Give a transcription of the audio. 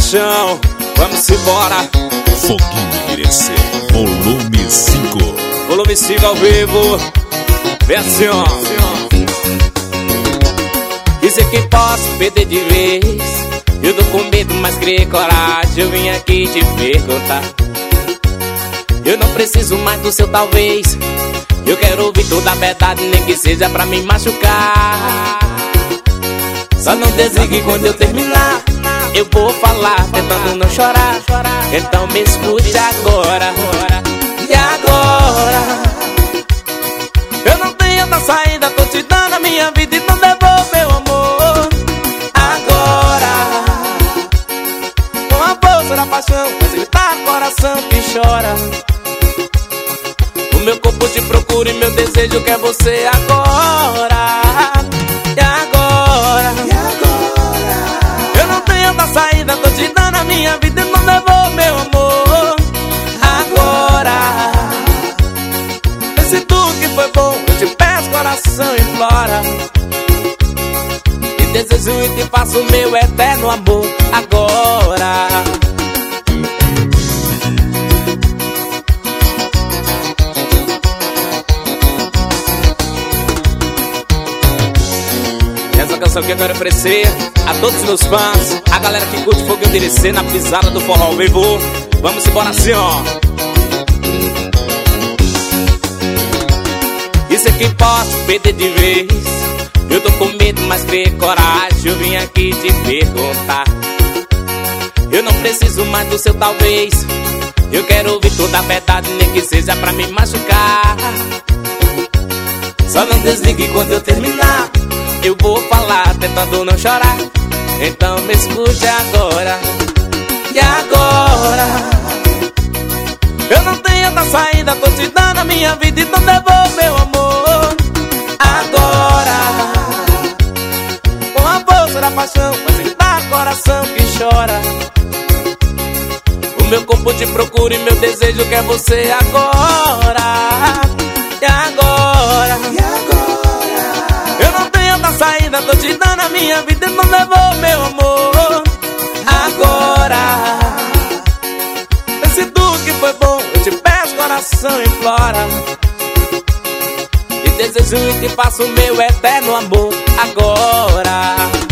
paixão, vamos embora. Foguinho Irecê, volume 5. Volume 5 ao vivo. Vem assim, ó. Dizer que posso perder de vez, eu tô com medo, mas criei coragem. Eu vim aqui te perguntar. Eu não preciso mais do seu talvez, eu quero ouvir toda a verdade, nem que seja pra me machucar. Só não desligue quando eu terminar, eu vou falar tentando não chorar. Então me escute agora. E agora? Eu não tenho outra saída, tô te dando a minha vida e não devolvo meu amor. Agora, com a força da paixão, faz gritar o coração que chora. O meu corpo te procura e meu desejo quer você agora. E agora? E agora? Eu não tenho outra saída, tô te dando a minha vida e não devolvo meu amor. Agora, pense tudo que foi bom, eu te peço, coração implora. E desejo e te faço meu eterno amor agora. Essa canção que eu quero oferecer a todos os meus fãs, a galera que curte Foguinho Irecê na pisada do forró ao vivo. Vamos embora assim, ó. Isso é que posso perder de vez, eu tô com medo, mas criei coragem. Eu vim aqui te perguntar. Eu não preciso mais do seu talvez, eu quero ouvir toda a verdade, nem que seja pra me machucar. Só não desligue quando eu terminar, eu vou falar tentando não chorar. Então me escute agora. E agora? Eu não tenho outra saída, tô te dando a minha vida e não devolvo meu amor. Agora, com a força da paixão, faz gritar o coração que chora. O meu corpo te procura e meu desejo quer você agora. E agora? E agora? Eu não tenho outra saída, tô te dando a minha vida e não devolvo meu amor. Agora, pense tudo que foi bom, eu te peço, coração implora. E desejo e te faço meu eterno amor agora.